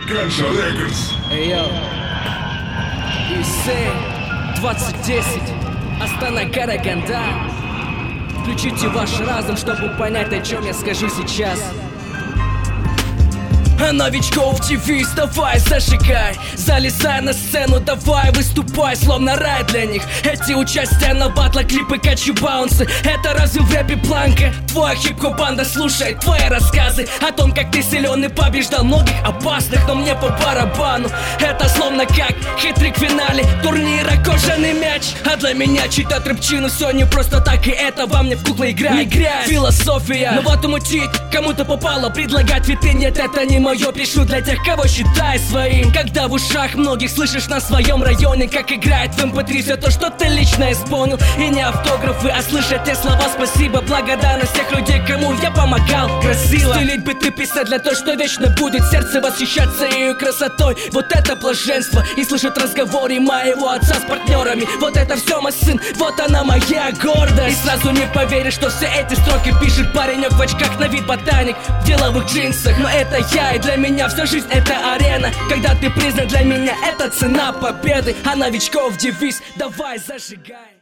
Ганша Рекордс. Йоу, Исей 2010, Астана, Караганда. Включите ваш разум, чтобы понять, о чем я скажу сейчас. А новичков девиз, давай зажигай, залезай на сцену, давай выступай, словно рай для них. Эти участия на батлах, клипы, качу баунсы. Это разве в рэпе планка? Твоя хип-хоп банда слушает твои рассказы о том, как ты силен и побеждал многих опасных, но мне по барабану. Это словно как хитрик в финале турнира кожаный мяч. А для меня читать рэпчину все не просто так, и это во мне в куклы играет. Философия, но вот умутить кому-то попало, предлагать цветы, нет, это не мое. Пишу для тех, кого считай своим. Когда в ушах многих слышишь на своем районе, как играет в MP3 все то, что ты лично исполнил. И не автографы, а слышать те слова спасибо. Благодарность тех людей, кому я помогал. Красиво стелить биты, писать для того, что вечно будет сердце восхищаться ее красотой. Вот это блаженство. И слышать разговоры моего отца с партнерами. Вот это все мой сын, вот она моя гордость. И сразу не поверишь, что все эти строки пишет паренек в очках на вид ботаник, в деловых джинсах. Но это я, и для меня вся жизнь это арена. Когда ты признан, для меня это цена победы. А новичков девиз, давай зажигай.